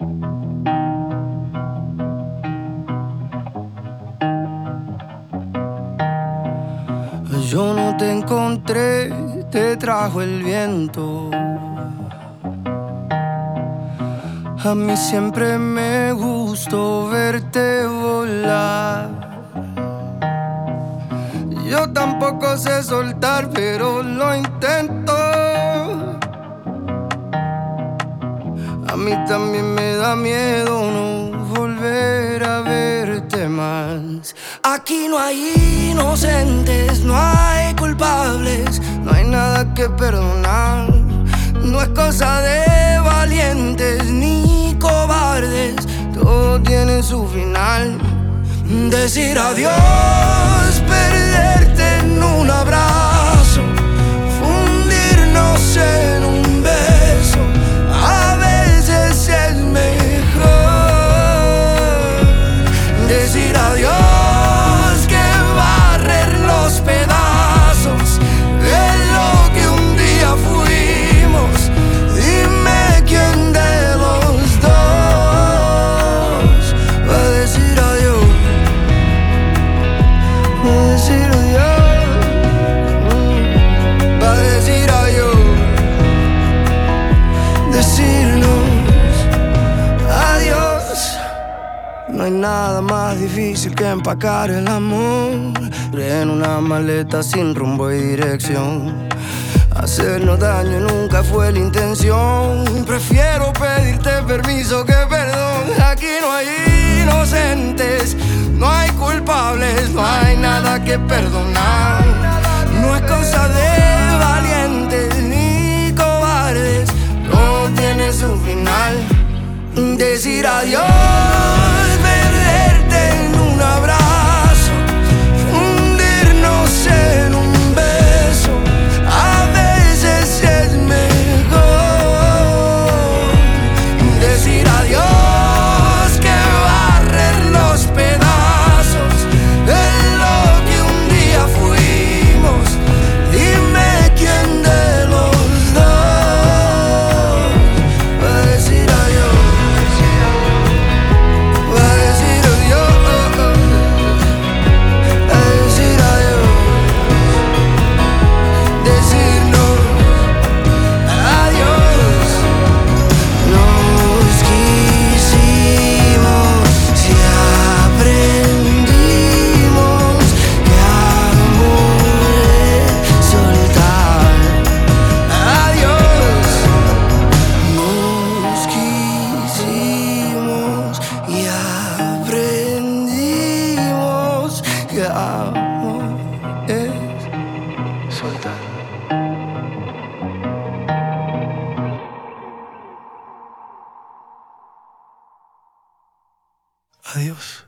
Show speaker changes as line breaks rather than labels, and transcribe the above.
Yo no te encontré, te trajo el viento. A mí siempre me gustó verte volar. Yo tampoco sé soltar, pero lo intento. A mí también me da miedo no volver a verte más. Aquí no hay inocentes, no hay culpables, no hay nada que perdonar. No es cosa de valientes ni cobardes, todo tiene su final. Decir adiós, perderte en un abrazo, fundirnos en un beso, a veces es mejor. Decir adiós, que barrer los pedazos de lo que un día fuimos. Dime quién de los dos va a decir adiós. Va a decir adiós. Va a decir adiós. Decirnos adiós. No hay nada más difícil que empacar el amor en una maleta sin rumbo y dirección. Hacernos daño nunca fue la intención. Prefiero pedirte permiso que perdón. Aquí no hay inocentes, no hay culpables, no hay nada que perdonar. No es cosa de valientes ni cobardes, todo tiene su final. Decir adiós, perderte en un abrazo, fundirnos en un beso, a veces es mejor. Decir adiós, que barrer los pedazos de lo que un día fuimos. Dime quién de los dos va a decir adiós. Va a decir adiós. Va a decir adiós. Decirnos adiós. Nos quisimos y aprendimos que amor es soltar. Adiós. Nos quisimos y aprendimos que amor es soltar. Adiós.